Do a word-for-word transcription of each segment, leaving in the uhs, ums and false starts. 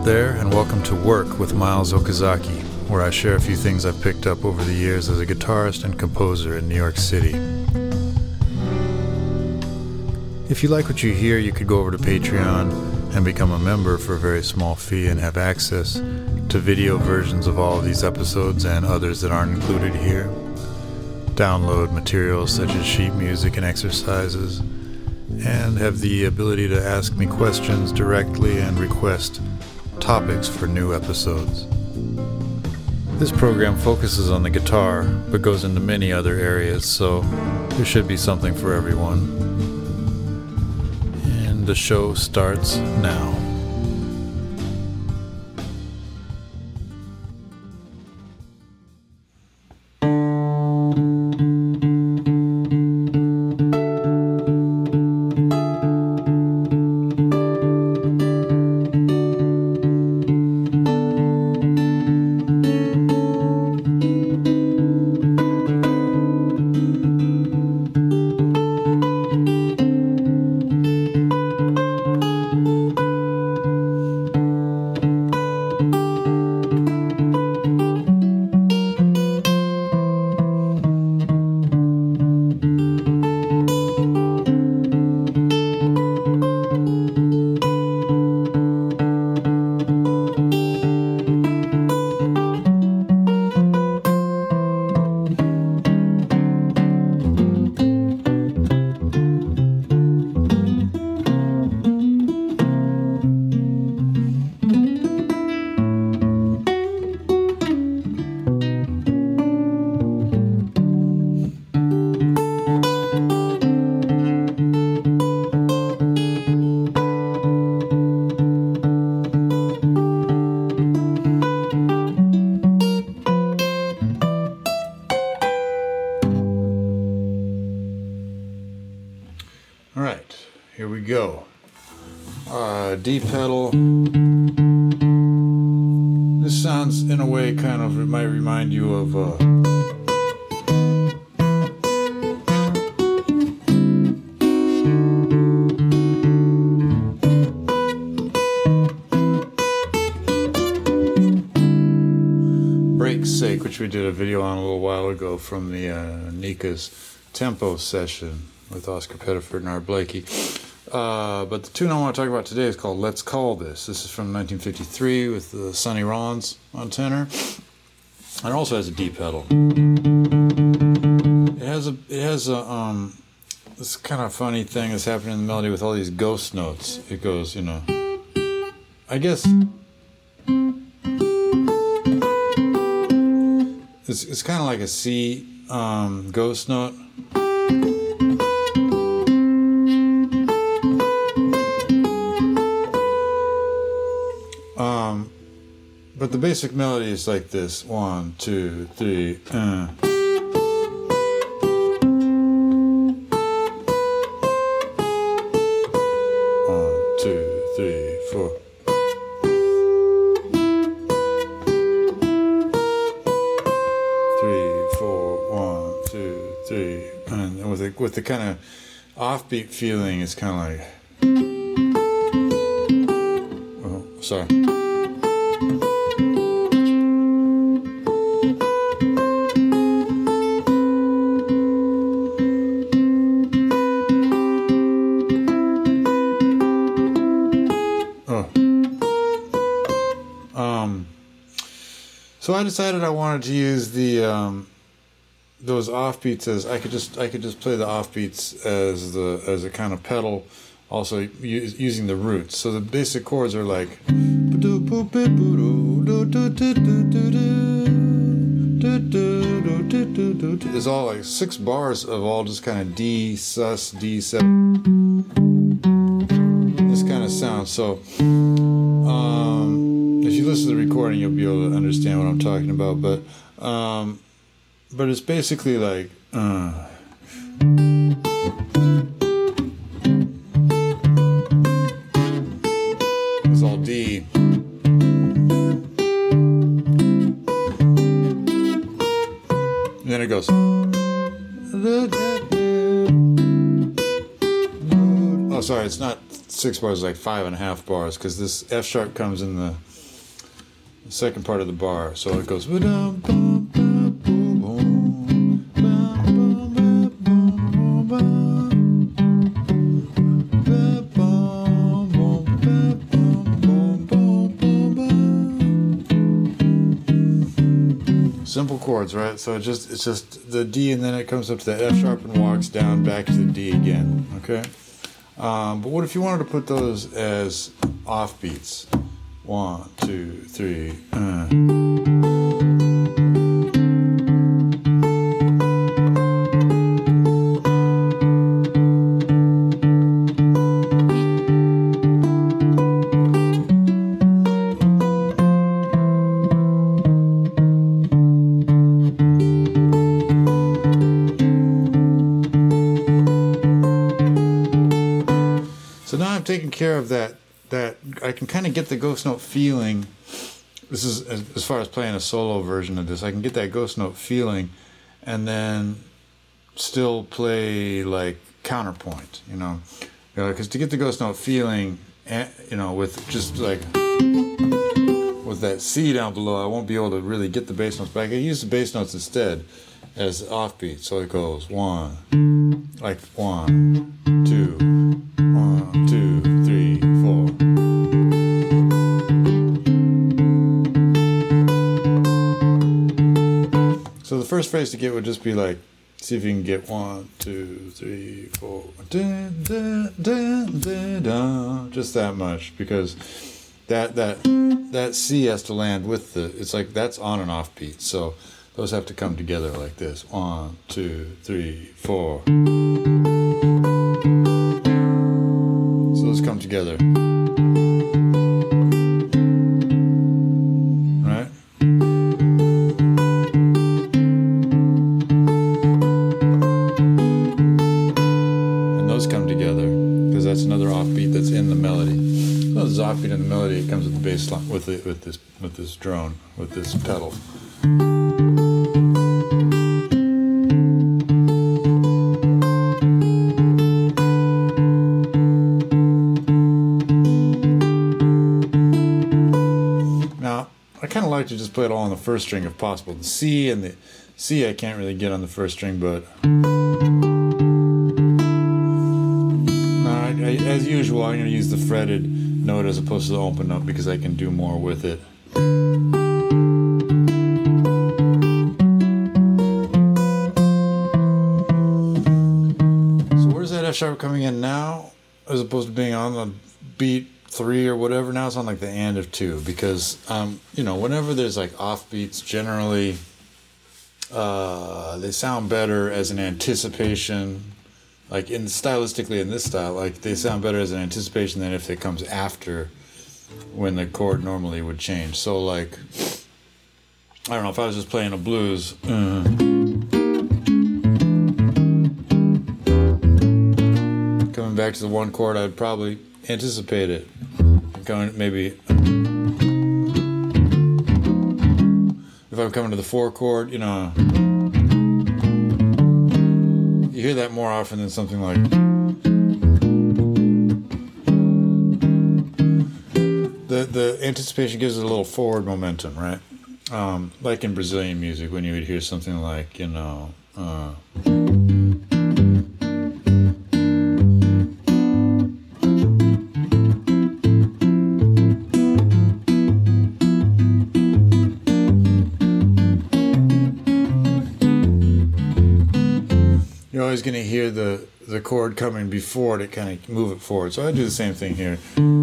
there, and welcome to Work with Miles Okazaki, where I share a few things I've picked up over the years as a guitarist and composer in New York City. If you like what you hear, you could go over to Patreon and become a member for a very small fee and have access to video versions of all of these episodes and others that aren't included here. Download materials such as sheet music and exercises, and have the ability to ask me questions directly and request topics for new episodes. This program focuses on the guitar, but goes into many other areas, so there should be something for everyone. And the show starts now. D pedal. This sounds in a way kind of, it might remind you of uh, Break's Sake, which we did a video on a little while ago from the uh, Nika's Tempo session with Oscar Pettiford and Art Blakey. Uh, but the tune I want to talk about today is called Let's Call This. This is from nineteen fifty-three with the Sonny Rollins on tenor. And it also has a D pedal. It has a, it has a, um, this kind of funny thing that's happening in the melody with all these ghost notes. It goes, you know, I guess, it's, it's kind of like a C, um, ghost note. Um, but the basic melody is like this: one, two, three, uh. One, two, three, four. Three, four, one, two, three, and with the with the kind of offbeat feeling, it's kind of like. Oh, sorry. So I decided I wanted to use the um, those offbeats as I could just I could just play the offbeats as the as a kind of pedal, also u- using the roots. So the basic chords are like it's all like six bars of all just kind of D sus D seven. This kind of sound. So. Um, If you listen to the recording, you'll be able to understand what I'm talking about. But, um, but it's basically like, uh, it's all D. And then it goes. Oh, sorry, it's not six bars, it's like five and a half bars, because this F sharp comes in the the second part of the bar. So it goes. Simple chords, right? So it just it's just the D, and then it comes up to the F sharp and walks down back to the D again. Okay. Um, but what if you wanted to put those as offbeats? One, two, three. Uh. So now I'm taking care of that, that I can kind of get the ghost note feeling. This is as, as far as playing a solo version of this. I can get that ghost note feeling and then still play like counterpoint, you know. Because to get the ghost note feeling, you know, with just like, with that C down below, I won't be able to really get the bass notes. But I can use the bass notes instead as offbeat. So it goes one, like one, two, one, two, three, four. So the first phrase to get would just be like, see if you can get one, two, three, four, da, da, da, da, da, just that much, because that that that C has to land with the. It's like that's on and off beat, so those have to come together like this. One, two, three, four. So those come together. Right? And those come together because that's another offbeat that's in the melody. So there's offbeat in the melody. It comes with the bass line, with the, with this with this drone, with this pedal. I kind of like to just play it all on the first string if possible. The C and the C I can't really get on the first string, but no, I, I, as usual, I'm going to use the fretted note as opposed to the open note because I can do more with it. So where's that F sharp coming in now, as opposed to being on the beat three or whatever? Now it's on like the and of two, because um you know, whenever there's like offbeats, generally uh they sound better as an anticipation, like in stylistically in this style, like they sound better as an anticipation than if it comes after when the chord normally would change. So like, I don't know, if I was just playing a blues, uh, coming back to the one chord, I'd probably anticipate it. Going maybe if I'm coming to the four chord, you know, you hear that more often than something like the the anticipation gives it a little forward momentum, right? Um, like in Brazilian music, when you would hear something like, you know, uh, you're always going to hear the, the chord coming before it to kind of move it forward. So I do the same thing here.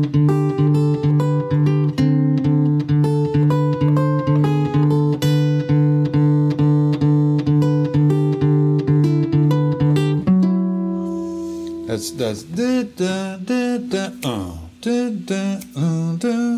That's that's da da da da uh da da uh da.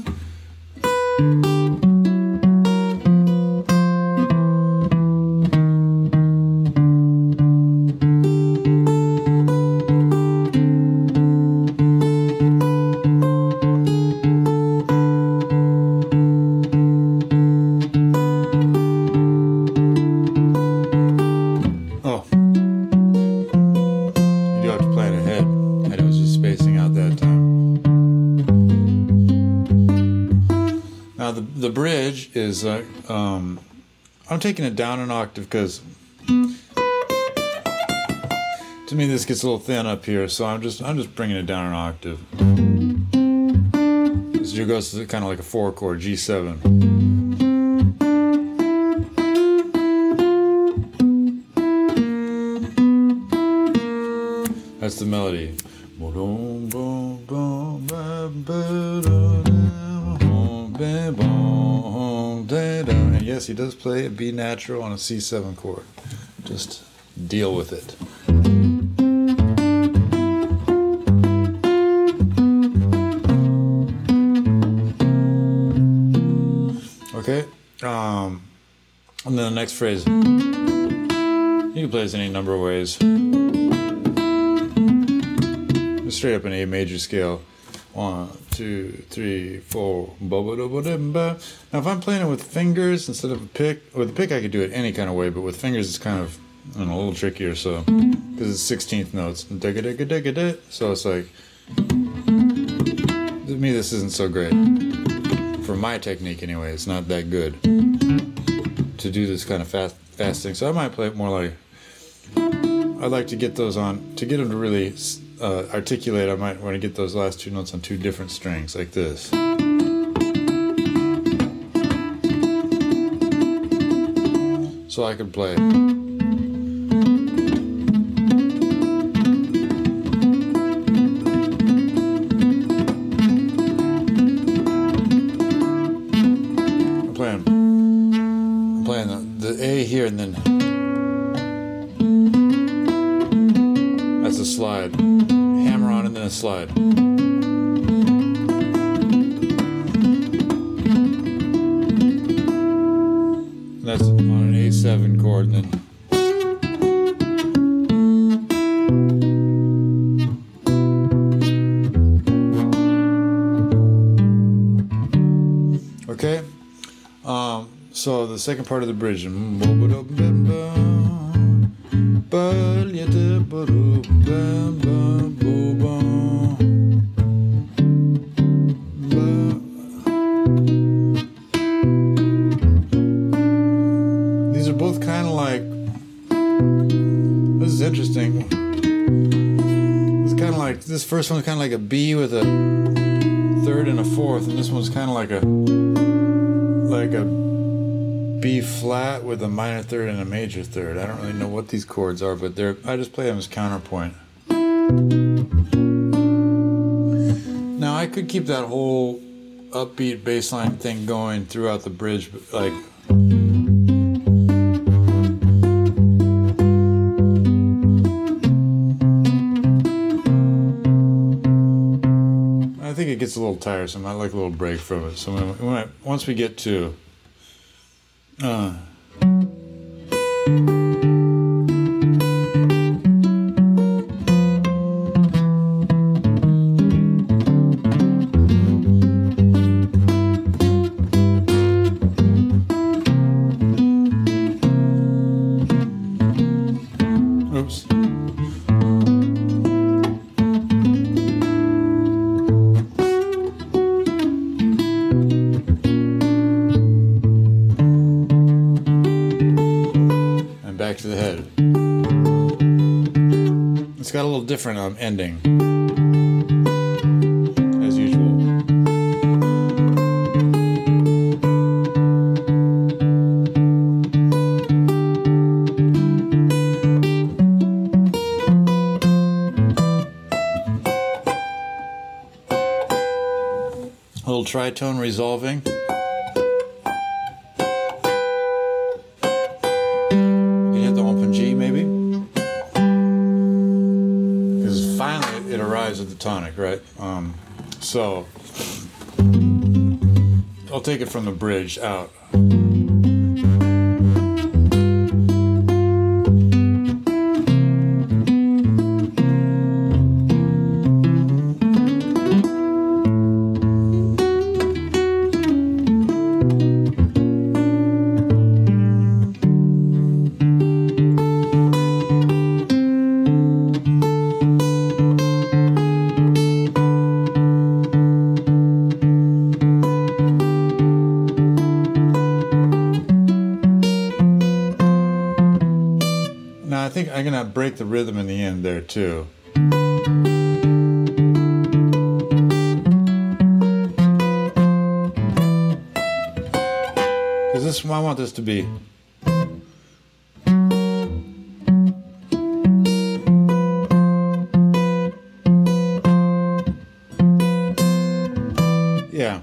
Oh, you do have to plan ahead. I don't. the the bridge is uh, um, I'm taking it down an octave because to me this gets a little thin up here, so I'm just I'm just bringing it down an octave. So it goes to kind of like a four chord G seven. That's the melody. And yes, he does play a B natural on a C seven chord. Just deal with it. Okay. Um, and then the next phrase. You can play this any number of ways. Straight up an A major scale. One, two, three, four. Now, if I'm playing it with fingers instead of a pick, with a pick I could do it any kind of way, but with fingers it's kind of, I don't know, a little trickier. So, because it's sixteenth notes. So it's like, to me, this isn't so great. For my technique, anyway, it's not that good to do this kind of fast, fast thing. So I might play it more like. I'd like to get those on, to get them to really uh, articulate, I might want to get those last two notes on two different strings, like this. So I could play. I'm playing, I'm playing the, the A here and then that's a slide. Hammer on and then a slide. That's on an A seven chord and then okay. Um, so the second part of the bridge. These are both kind of like, this is interesting. It's kind of like, this first one's kind of like a B with a third and a fourth, and this one's kind of like a, like a B flat with a minor third and a major third. I don't really know what these chords are, but they're, I just play them as counterpoint. Now I could keep that whole upbeat bass line thing going throughout the bridge, but like I think it gets a little tiresome. I like a little break from it. So when, when I, once we get to uh oops. Back to the head. It's got a little different um, ending, as usual. A little tritone resolving. G maybe, because finally it arrives at the tonic, right? Um, so I'll take it from the bridge out. think I'm gonna break the rhythm in the end there too. Because this, I want this to be. Yeah.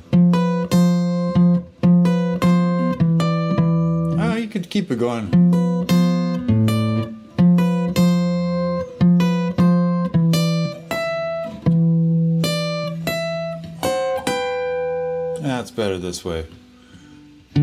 Oh, you could keep it going. That's better this way. I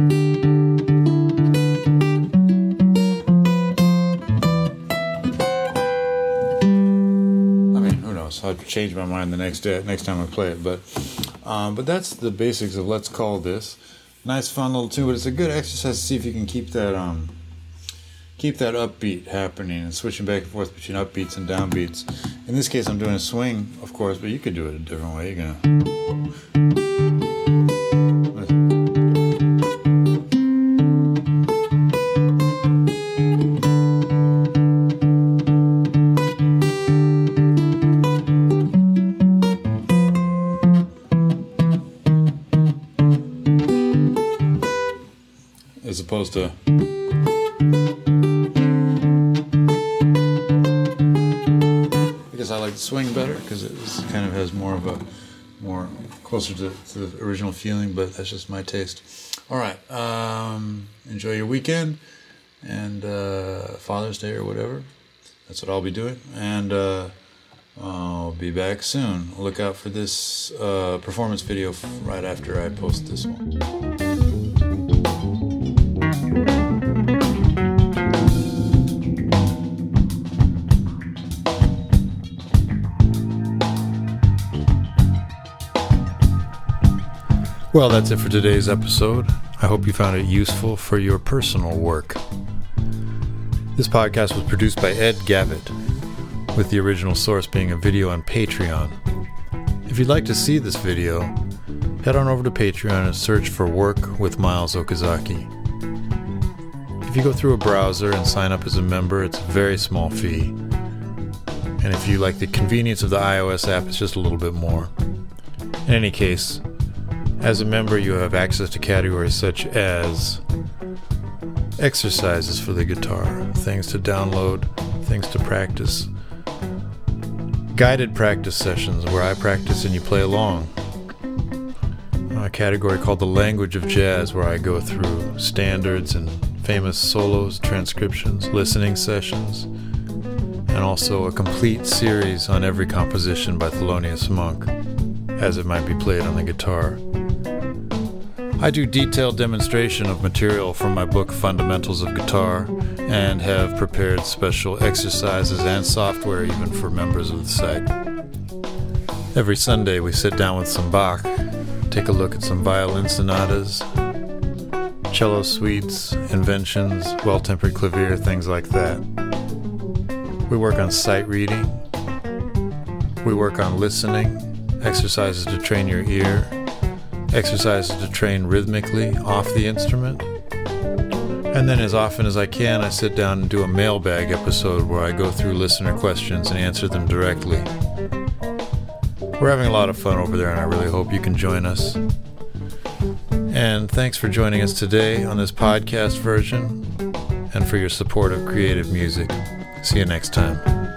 mean, who knows? I'll change my mind the next day, next time I play it. But, um, but that's the basics of Let's Call This. Nice, fun little tune, but it's a good exercise to see if you can keep that um, keep that upbeat happening and switching back and forth between upbeats and downbeats. In this case, I'm doing a swing, of course, but you could do it a different way. You're gonna. As opposed to because I like the swing better because it is, kind of has more of a more closer to, to the original feeling, but that's just my taste. All right, um, enjoy your weekend and uh, Father's Day or whatever. That's what I'll be doing, and uh, I'll be back soon. Look out for this uh, performance video right after I post this one. Well, that's it for today's episode. I hope you found it useful for your personal work. This podcast was produced by Ed Gavitt, with the original source being a video on Patreon. If you'd like to see this video, head on over to Patreon and search for Work with Miles Okazaki. If you go through a browser and sign up as a member, it's a very small fee. And if you like the convenience of the iOS app, it's just a little bit more. In any case, as a member, you have access to categories such as exercises for the guitar, things to download, things to practice, guided practice sessions where I practice and you play along, a category called the Language of Jazz where I go through standards and famous solos, transcriptions, listening sessions, and also a complete series on every composition by Thelonious Monk as it might be played on the guitar. I do detailed demonstration of material from my book Fundamentals of Guitar and have prepared special exercises and software even for members of the site. Every Sunday we sit down with some Bach, take a look at some violin sonatas, cello suites, inventions, well-tempered clavier, things like that. We work on sight reading. We work on listening, exercises to train your ear, exercises to train rhythmically off the instrument. And then as often as I can, I sit down and do a mailbag episode where I go through listener questions and answer them directly. We're having a lot of fun over there, and I really hope you can join us. And thanks for joining us today on this podcast version and for your support of creative music. See you next time.